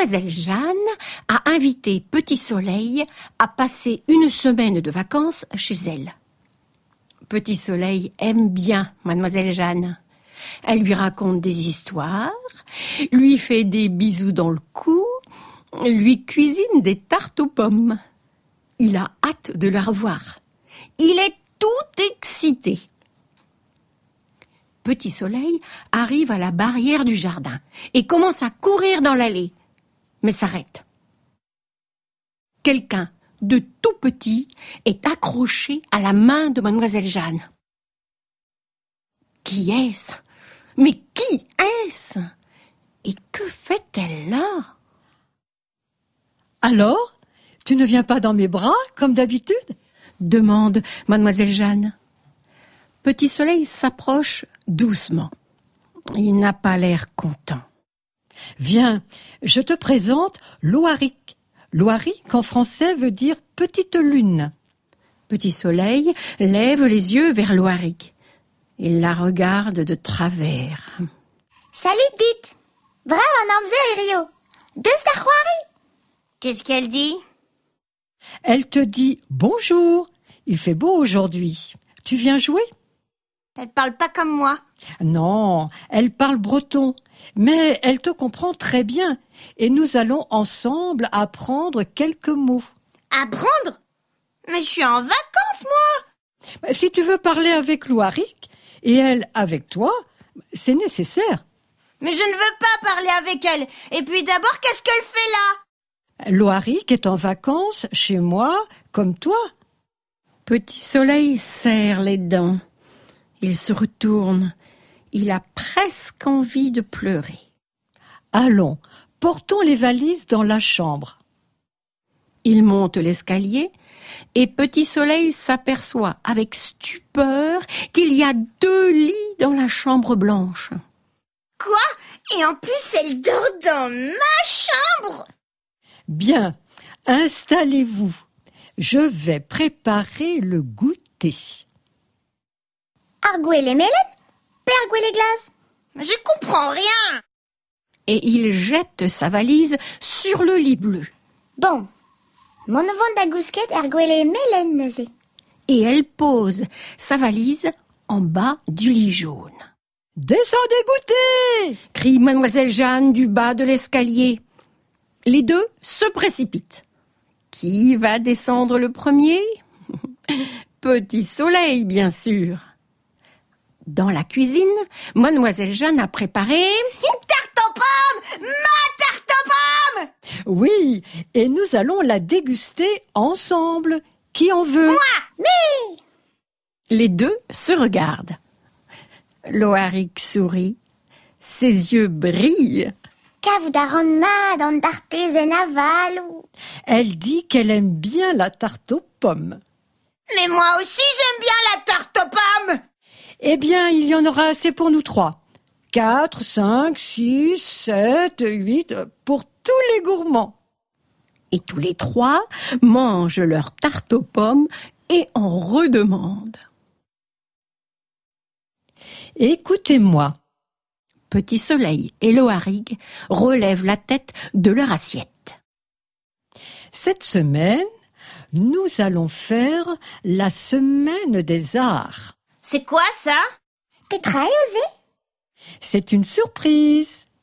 Mademoiselle Jeanne a invité Petit Soleil à passer une semaine de vacances chez elle. Petit Soleil aime bien Mademoiselle Jeanne. Elle lui raconte des histoires, lui fait des bisous dans le cou, lui cuisine des tartes aux pommes. Il a hâte de la revoir. Il est tout excité. Petit Soleil arrive à la barrière du jardin et commence à courir dans l'allée, mais s'arrête. Quelqu'un de tout petit est accroché à la main de Mademoiselle Jeanne. Qui est-ce ? Mais qui est-ce ? Et que fait-elle là ? Alors, tu ne viens pas dans mes bras, comme d'habitude ? Demande Mademoiselle Jeanne. Petit Soleil s'approche doucement. Il n'a pas l'air content. Viens, je te présente Loaric. Loaric en français veut dire petite lune. Petit Soleil lève les yeux vers Loaric. Il la regarde de travers. Salut, dit. Bravo, Namze et Rio. De Starquari. Qu'est-ce qu'elle dit ? Elle te dit bonjour. Il fait beau aujourd'hui. Tu viens jouer ? Elle parle pas comme moi. Non, elle parle breton, mais elle te comprend très bien et nous allons ensemble apprendre quelques mots. Apprendre ? Mais je suis en vacances, moi. Si tu veux parler avec Loaric et elle avec toi, c'est nécessaire. Mais je ne veux pas parler avec elle. Et puis d'abord, qu'est-ce qu'elle fait là ? Loaric est en vacances chez moi, comme toi. Petit Soleil serre les dents. Il se retourne. Il a presque envie de pleurer. Allons, portons les valises dans la chambre. Il monte l'escalier et Petit Soleil s'aperçoit avec stupeur qu'il y a 2 lits dans la chambre blanche. Quoi ? Et en plus, elle dort dans ma chambre ? Bien, installez-vous. Je vais préparer le goûter. Arguelle et Mélène ? Perguelle et glace ? Je comprends rien. Et il jette sa valise sur le lit bleu. Bon, mon neveu d'Agousquette Arguelle et Mélène nezé. Et elle pose sa valise en bas du lit jaune. « Descendez goûter !» crie Mademoiselle Jeanne du bas de l'escalier. Les deux se précipitent. Qui va descendre le premier ? Petit Soleil, bien sûr. Dans la cuisine, Mademoiselle Jeanne a préparé... Une tarte aux pommes ! Ma tarte aux pommes ! Oui, et nous allons la déguster ensemble. Qui en veut ? Moi, mais... Les deux se regardent. Loaric sourit. Ses yeux brillent. Kavoudaron ma dans tarte zenaval ou... Elle dit qu'elle aime bien la tarte aux pommes. Mais moi aussi j'aime bien la tarte aux pommes. Eh bien, il y en aura assez pour nous 3. 4, 5, 6, 7, 8, pour tous les gourmands. Et tous les 3 mangent leur tarte aux pommes et en redemandent. Écoutez-moi. Petit Soleil et Loaric relèvent la tête de leur assiette. Cette semaine, nous allons faire la semaine des arts. C'est quoi ça ? Petra et Osé ? C'est une surprise.